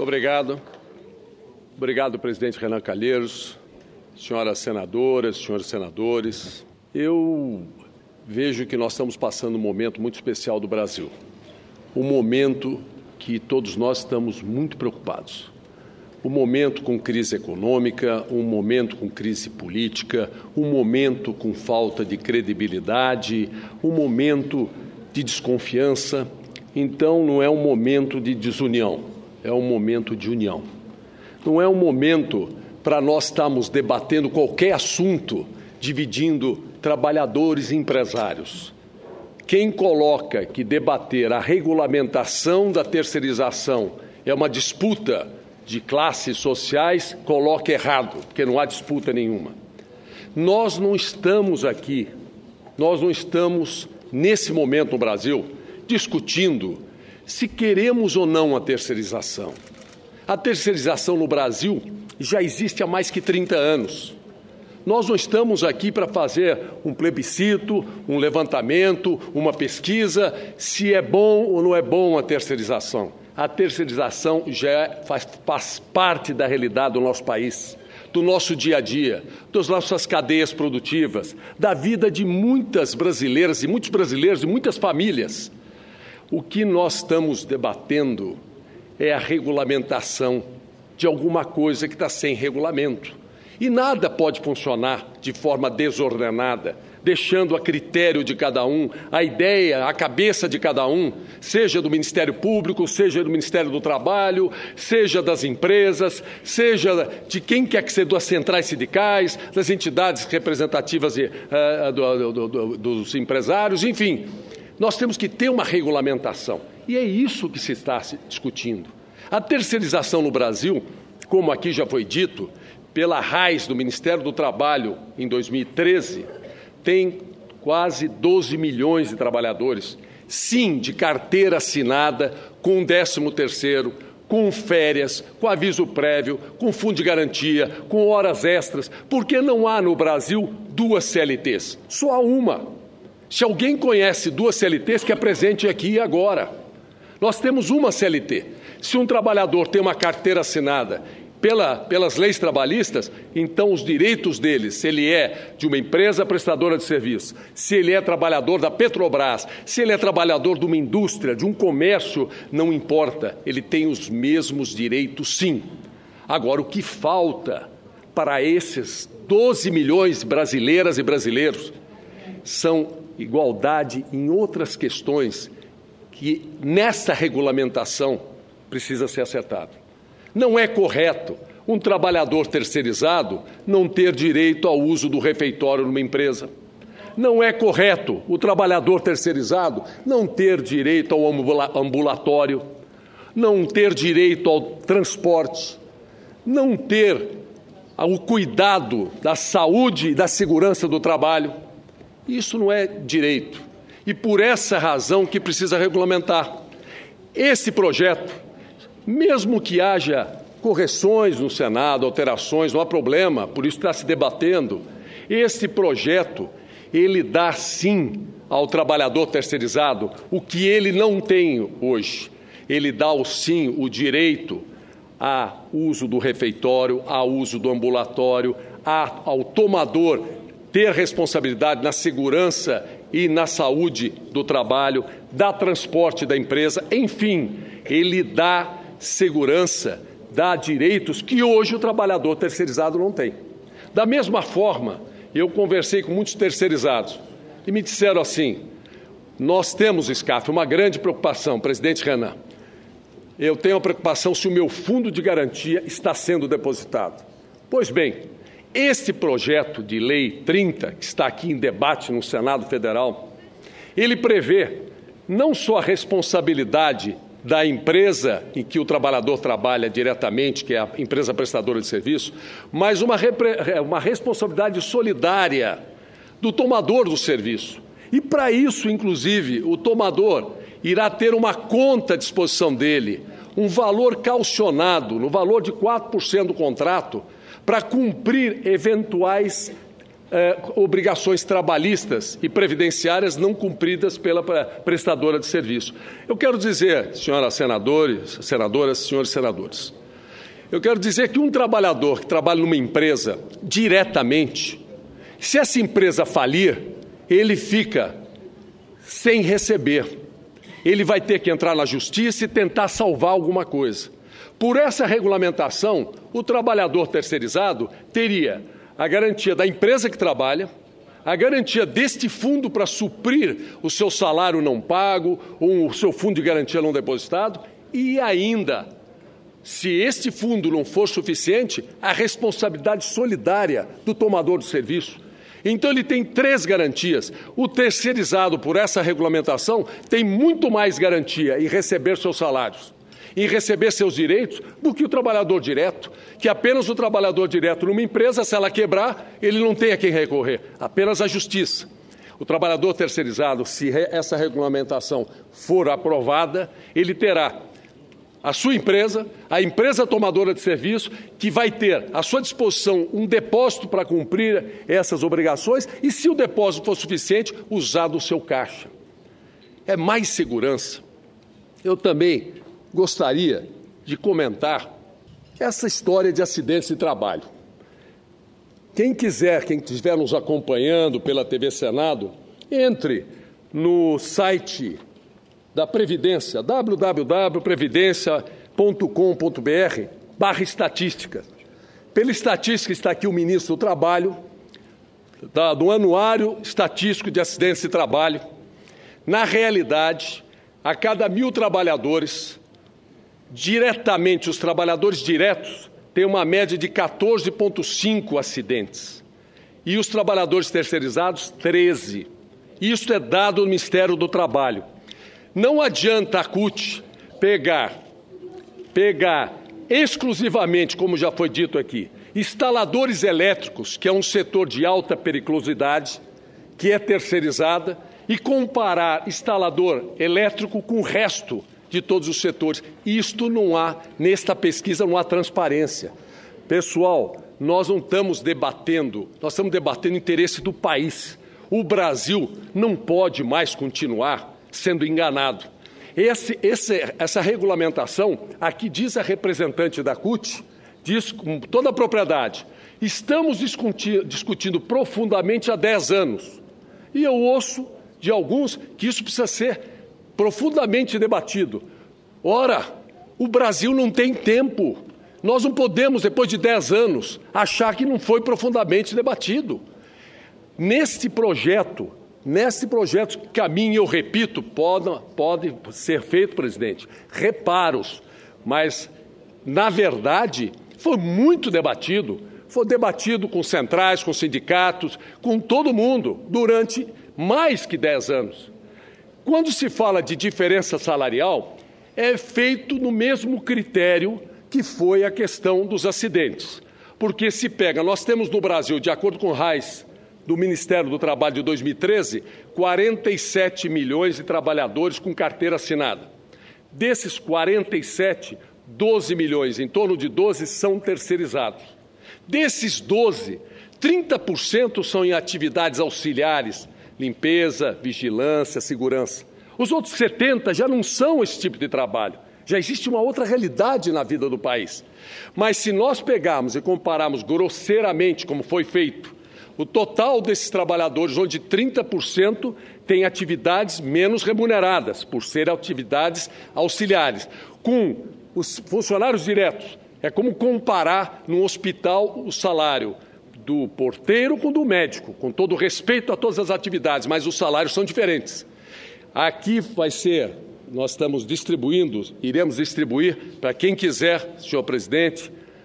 Obrigado. Obrigado, presidente Renan Calheiros, senhoras senadoras, senhores senadores. Eu vejo que nós estamos passando um momento muito especial do Brasil. Um momento que todos nós estamos muito preocupados. Um momento com crise econômica, um momento com crise política, um momento com falta de credibilidade, um momento de desconfiança. Então, não é um momento de desunião, é um momento de união. Não é um momento para nós estarmos debatendo qualquer assunto, dividindo trabalhadores e empresários. Quem coloca que debater a regulamentação da terceirização é uma disputa de classes sociais, coloca errado, porque não há disputa nenhuma. Nós não estamos aqui, nesse momento no Brasil, discutindo se queremos ou não a terceirização. A terceirização no Brasil já existe há mais que 30 anos. Nós não estamos aqui para fazer um plebiscito, um levantamento, uma pesquisa, se é bom ou não é bom a terceirização. A terceirização já faz parte da realidade do nosso país, do nosso dia a dia, das nossas cadeias produtivas, da vida de muitas brasileiras e muitos brasileiros e muitas famílias. O que nós estamos debatendo é a regulamentação de alguma coisa que está sem regulamento. E nada pode funcionar de forma desordenada, deixando a critério de cada um, a ideia, a cabeça de cada um, seja do Ministério Público, seja do Ministério do Trabalho, seja das empresas, seja de quem quer que seja, das centrais sindicais, das entidades representativas dos empresários, enfim. Nós temos que ter uma regulamentação, e é isso que se está discutindo. A terceirização no Brasil, como aqui já foi dito, pela RAIS do Ministério do Trabalho, em 2013, tem quase 12 milhões de trabalhadores, sim, de carteira assinada, com 13º, com férias, com aviso prévio, com fundo de garantia, com horas extras, porque não há no Brasil duas CLTs, só há uma. Se alguém conhece duas CLTs, que apresente aqui e agora. Nós temos uma CLT. Se um trabalhador tem uma carteira assinada pelas leis trabalhistas, então os direitos dele, se ele é de uma empresa prestadora de serviço, se ele é trabalhador da Petrobras, se ele é trabalhador de uma indústria, de um comércio, não importa, ele tem os mesmos direitos, sim. Agora, o que falta para esses 12 milhões de brasileiras e brasileiros são igualdade em outras questões que, nessa regulamentação, precisa ser acertado. Não é correto um trabalhador terceirizado não ter direito ao uso do refeitório numa empresa. Não é correto o trabalhador terceirizado não ter direito ao ambulatório, não ter direito ao transporte, não ter o cuidado da saúde e da segurança do trabalho. Isso não é direito. E por essa razão que precisa regulamentar. Esse projeto, mesmo que haja correções no Senado, alterações, não há problema, por isso está se debatendo. Esse projeto, ele dá sim ao trabalhador terceirizado o que ele não tem hoje. Ele dá sim o direito ao uso do refeitório, ao uso do ambulatório, ao tomador ter responsabilidade na segurança e na saúde do trabalho, dá transporte da empresa, enfim, ele dá segurança, dá direitos que hoje o trabalhador terceirizado não tem. Da mesma forma, eu conversei com muitos terceirizados e me disseram assim, nós temos, SCAF, uma grande preocupação, presidente Renan, eu tenho a preocupação se o meu fundo de garantia está sendo depositado. Pois bem, este projeto de lei 30, que está aqui em debate no Senado Federal, ele prevê não só a responsabilidade da empresa em que o trabalhador trabalha diretamente, que é a empresa prestadora de serviço, mas uma responsabilidade solidária do tomador do serviço. E para isso, inclusive, o tomador irá ter uma conta à disposição dele, um valor calcionado, no valor de 4% do contrato, para cumprir eventuais obrigações trabalhistas e previdenciárias não cumpridas pela prestadora de serviço. Eu quero dizer, senhoras senadoras, senhores senadores, eu quero dizer que um trabalhador que trabalha numa empresa diretamente, se essa empresa falir, ele fica sem receber. Ele vai ter que entrar na justiça e tentar salvar alguma coisa. Por essa regulamentação, o trabalhador terceirizado teria a garantia da empresa que trabalha, a garantia deste fundo para suprir o seu salário não pago, ou o seu fundo de garantia não depositado, e ainda, se este fundo não for suficiente, a responsabilidade solidária do tomador do serviço. Então, ele tem 3 garantias. O terceirizado, por essa regulamentação, tem muito mais garantia em receber seus salários, em receber seus direitos, do que o trabalhador direto, que apenas o trabalhador direto numa empresa, se ela quebrar, ele não tem a quem recorrer, apenas a justiça. O trabalhador terceirizado, se essa regulamentação for aprovada, ele terá a sua empresa, a empresa tomadora de serviço, que vai ter à sua disposição um depósito para cumprir essas obrigações e, se o depósito for suficiente, usar do seu caixa. É mais segurança. Eu também gostaria de comentar essa história de acidentes de trabalho. Quem estiver nos acompanhando pela TV Senado, entre no site da Previdência, www.previdencia.com.br/estatística. Pela estatística está aqui o ministro do Trabalho, do Anuário Estatístico de Acidentes de Trabalho. Na realidade, a cada 1.000 trabalhadores, diretamente, os trabalhadores diretos têm uma média de 14,5 acidentes. E os trabalhadores terceirizados, 13. Isso é dado do Ministério do Trabalho. Não adianta a CUT pegar exclusivamente, como já foi dito aqui, instaladores elétricos, que é um setor de alta periculosidade, que é terceirizada, e comparar instalador elétrico com o resto de todos os setores. Isto não há, nesta pesquisa não há transparência. Pessoal, nós não estamos debatendo, nós estamos debatendo o interesse do país. O Brasil não pode mais continuar sendo enganado. Essa regulamentação, aqui diz a representante da CUT, diz com toda a propriedade, estamos discutindo profundamente há 10 anos. E eu ouço de alguns que isso precisa ser profundamente debatido. Ora, o Brasil não tem tempo. Nós não podemos, depois de 10 anos, achar que não foi profundamente debatido. Neste projeto, caminho, eu repito, pode ser feito, presidente, reparos, mas, na verdade, foi muito debatido. Foi debatido com centrais, com sindicatos, com todo mundo, durante mais que 10 anos. Quando se fala de diferença salarial, é feito no mesmo critério que foi a questão dos acidentes. Porque se pega, nós temos no Brasil, de acordo com o RAIS, do Ministério do Trabalho de 2013, 47 milhões de trabalhadores com carteira assinada. Desses 47, 12 milhões, em torno de 12, são terceirizados. Desses 12, 30% são em atividades auxiliares, limpeza, vigilância, segurança. Os outros 70 já não são esse tipo de trabalho. Já existe uma outra realidade na vida do país. Mas se nós pegarmos e compararmos grosseiramente, como foi feito, o total desses trabalhadores, onde 30% têm atividades menos remuneradas, por serem atividades auxiliares, com os funcionários diretos, é como comparar num hospital o salário do porteiro com o do médico, com todo respeito a todas as atividades, mas os salários são diferentes. Aqui vai ser, nós estamos distribuindo, iremos distribuir para quem quiser, senhor presidente,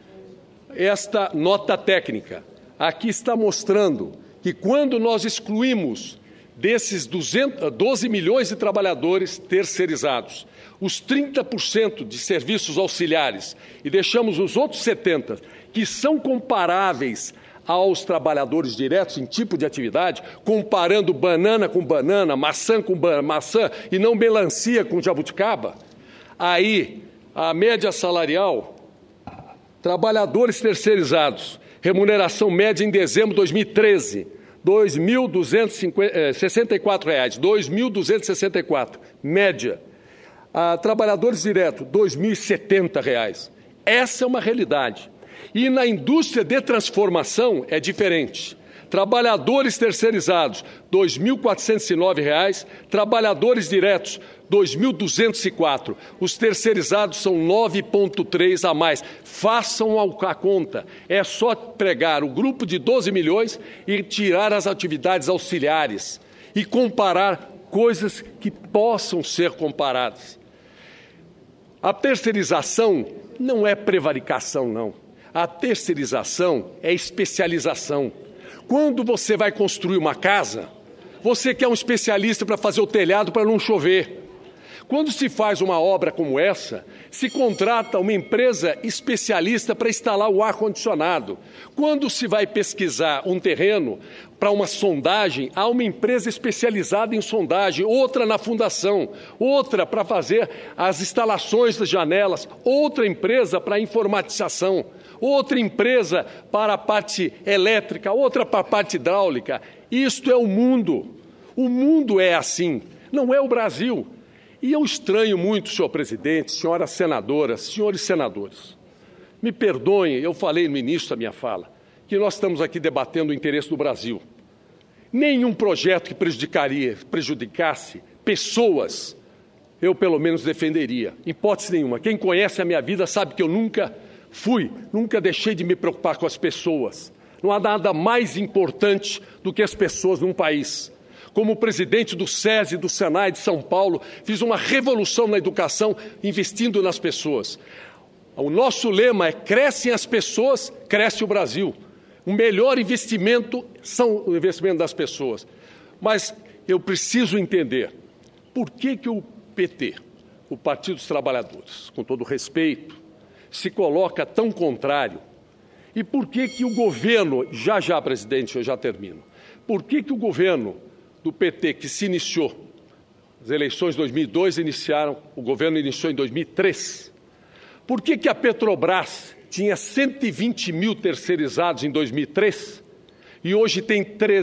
esta nota técnica. Aqui está mostrando que quando nós excluímos desses 12 milhões de trabalhadores terceirizados, os 30% de serviços auxiliares e deixamos os outros 70%, que são comparáveis aos trabalhadores diretos em tipo de atividade, comparando banana com banana, maçã com maçã e não melancia com jabuticaba, aí a média salarial, trabalhadores terceirizados, remuneração média em dezembro de 2013, R$ 2.264, média. Trabalhadores diretos, R$ 2.070. Essa é uma realidade. E na indústria de transformação é diferente. Trabalhadores terceirizados, R$ 2.409, trabalhadores diretos, R$ 2.204. Os terceirizados são 9,3 a mais. Façam a conta. É só pegar o grupo de 12 milhões e tirar as atividades auxiliares e comparar coisas que possam ser comparadas. A terceirização não é prevaricação, não. A terceirização é especialização. Quando você vai construir uma casa, você quer um especialista para fazer o telhado para não chover. Quando se faz uma obra como essa, se contrata uma empresa especialista para instalar o ar-condicionado. Quando se vai pesquisar um terreno para uma sondagem, há uma empresa especializada em sondagem, outra na fundação, outra para fazer as instalações das janelas, outra empresa para a informatização, outra empresa para a parte elétrica, outra para a parte hidráulica. Isto é o mundo. O mundo é assim, não é o Brasil. E eu estranho muito, senhor presidente, senhoras senadoras, senhores senadores. Me perdoem, eu falei no início da minha fala, que nós estamos aqui debatendo o interesse do Brasil. Nenhum projeto que prejudicasse pessoas, eu pelo menos defenderia. Hipótese nenhuma. Quem conhece a minha vida sabe que eu nunca deixei de me preocupar com as pessoas. Não há nada mais importante do que as pessoas num país. Como presidente do SESI, do Senai de São Paulo, fiz uma revolução na educação, investindo nas pessoas. O nosso lema é: crescem as pessoas, cresce o Brasil. O melhor investimento são o investimento das pessoas. Mas eu preciso entender por que o PT, o Partido dos Trabalhadores, com todo respeito, se coloca tão contrário. E por que o governo, já, presidente, eu já termino, por que o governo do PT, que se iniciou, as eleições de 2002 o governo iniciou em 2003. Por que a Petrobras tinha 120 mil terceirizados em 2003 e hoje tem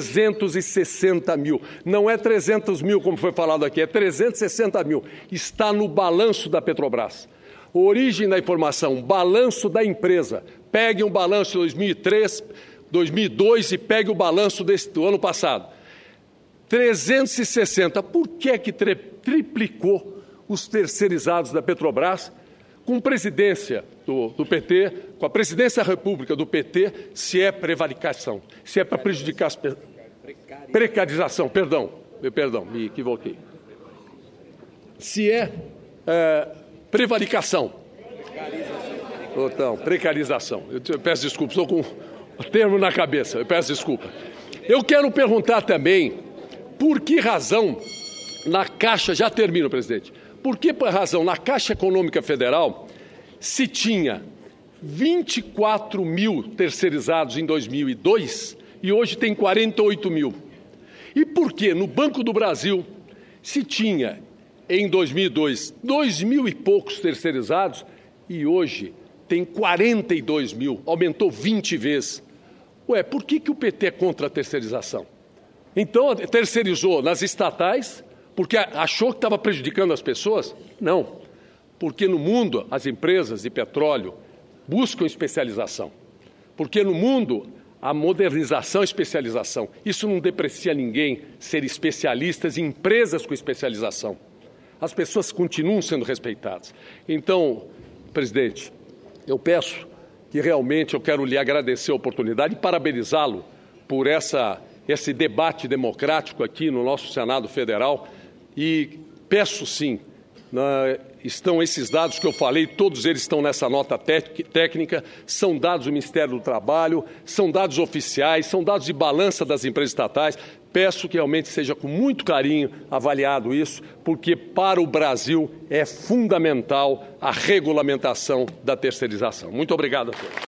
360 mil? Não é 300 mil, como foi falado aqui, é 360 mil. Está no balanço da Petrobras. Origem da informação, balanço da empresa. Pegue um balanço de 2003, 2002 e pegue o balanço do ano passado. 360. Por que triplicou os terceirizados da Petrobras com presidência do PT, com a presidência da República do PT, se é prevaricação, se é para prejudicar as pessoas? Precarização, perdão, me equivoquei. Se é prevaricação. Então, precarização. Eu peço desculpa, estou com o termo na cabeça, eu peço desculpa. Eu quero perguntar também por que razão na Caixa, já termino, presidente, por que razão na Caixa Econômica Federal se tinha 24 mil terceirizados em 2002 e hoje tem 48 mil? E por que no Banco do Brasil se tinha em 2002 2 mil e poucos terceirizados e hoje tem 42 mil, aumentou 20 vezes? Por que o PT é contra a terceirização? Então, terceirizou nas estatais porque achou que estava prejudicando as pessoas? Não, porque no mundo as empresas de petróleo buscam especialização. Porque no mundo a modernização e especialização. Isso não deprecia ninguém ser especialistas em empresas com especialização. As pessoas continuam sendo respeitadas. Então, presidente, eu peço que realmente eu quero lhe agradecer a oportunidade e parabenizá-lo por esse debate democrático aqui no nosso Senado Federal e peço sim, estão esses dados que eu falei, todos eles estão nessa nota técnica, são dados do Ministério do Trabalho, são dados oficiais, são dados de balança das empresas estatais. Peço que realmente seja com muito carinho avaliado isso, porque para o Brasil é fundamental a regulamentação da terceirização. Muito obrigado a todos.